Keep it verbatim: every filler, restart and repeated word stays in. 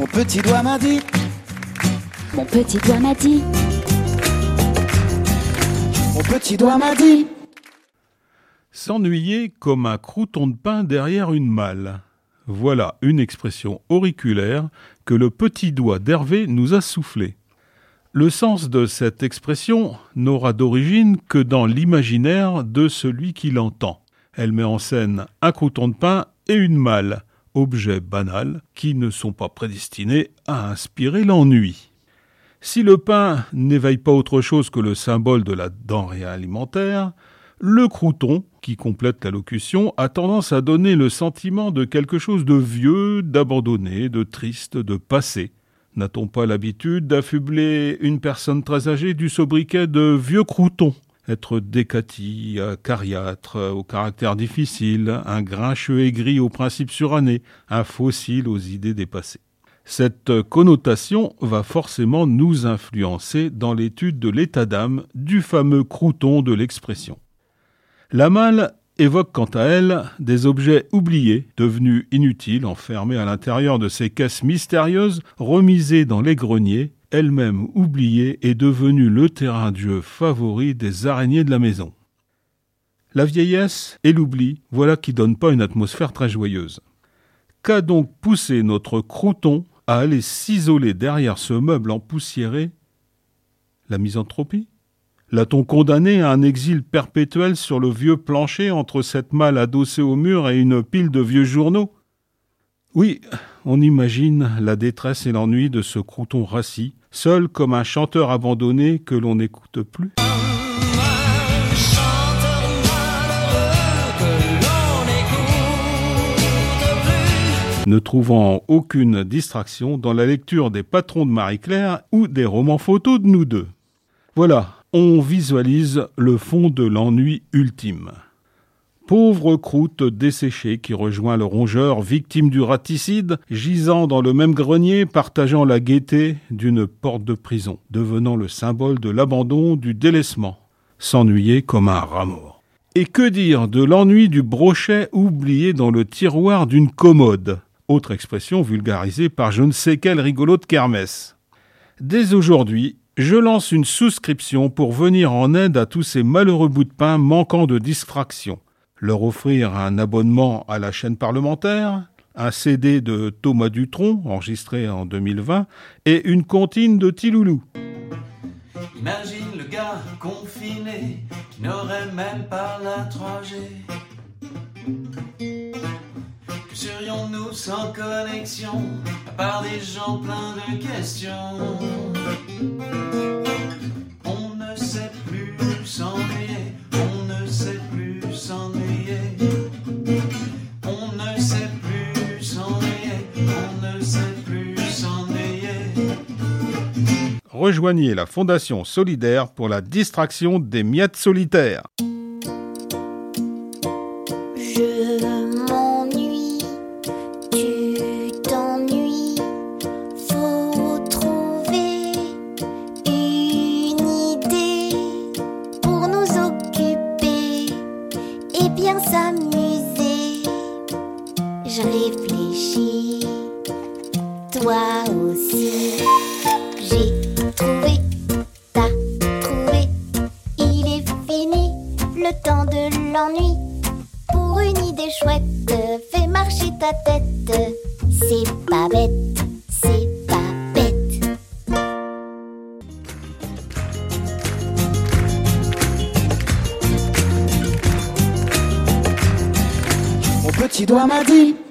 Mon petit doigt m'a dit, Mon petit doigt m'a dit, mon petit doigt m'a dit. S'ennuyer comme un crouton de pain derrière une malle. Voilà une expression auriculaire que le petit doigt d'Hervé nous a soufflé. Le sens de cette expression n'aura d'origine que dans l'imaginaire de celui qui l'entend. Elle met en scène un crouton de pain et une malle, objets banals qui ne sont pas prédestinés à inspirer l'ennui. Si le pain n'éveille pas autre chose que le symbole de la denrée alimentaire, le crouton, qui complète la locution, a tendance à donner le sentiment de quelque chose de vieux, d'abandonné, de triste, de passé. N'a-t-on pas l'habitude d'affubler une personne très âgée du sobriquet de vieux crouton ? Être décati, acariâtre, au caractère difficile, un grincheux aigri aux principes surannés, un fossile aux idées dépassées. Cette connotation va forcément nous influencer dans l'étude de l'état d'âme du fameux crouton de l'expression. La malle évoque quant à elle des objets oubliés, devenus inutiles, enfermés à l'intérieur de ces caisses mystérieuses, remisées dans les greniers, elle-même oubliée et devenue le terrain de jeu favori des araignées de la maison. La vieillesse et l'oubli, voilà qui donnent pas une atmosphère très joyeuse. Qu'a donc poussé notre crouton à aller s'isoler derrière ce meuble empoussiéré ? La misanthropie ? L'a-t-on condamné à un exil perpétuel sur le vieux plancher entre cette malle adossée au mur et une pile de vieux journaux ? Oui, on imagine la détresse et l'ennui de ce crouton rassis, seul comme un chanteur abandonné que l'on n'écoute plus. Ne trouvant aucune distraction dans la lecture des patrons de Marie-Claire ou des romans photos de nous deux. Voilà, on visualise le fond de l'ennui ultime. Pauvre croûte desséchée qui rejoint le rongeur, victime du raticide, gisant dans le même grenier, partageant la gaieté d'une porte de prison, devenant le symbole de l'abandon, du délaissement, s'ennuyer comme un rat mort. Et que dire de l'ennui du brochet oublié dans le tiroir d'une commode, autre expression vulgarisée par je ne sais quel rigolo de kermesse. Dès aujourd'hui, je lance une souscription pour venir en aide à tous ces malheureux bouts de pain manquant de distraction. Leur offrir un abonnement à la chaîne parlementaire, un C D de Thomas Dutronc, enregistré en deux mille vingt, et une comptine de Tiloulou. Imagine le gars confiné qui n'aurait même pas la trois G. Que serions-nous sans connexion, à part des gens pleins de questions? On ne sait plus s'ennuyer, on ne sait plus s'ennuyer. On ne sait plus s'ennuyer, on ne sait plus s'ennuyer. Rejoignez la Fondation Solidaire pour la distraction des miettes solitaires. je m'ennuie, tu t'ennuies, faut trouver une idée pour nous occuper et bien s'amuser. Je réfléchis, toi aussi. J'ai trouvé, t'as trouvé, il est fini le temps de l'ennui. Pour une idée chouette, fais marcher ta tête. C'est pas bête, c'est pas bête. Mon petit doigt m'a dit.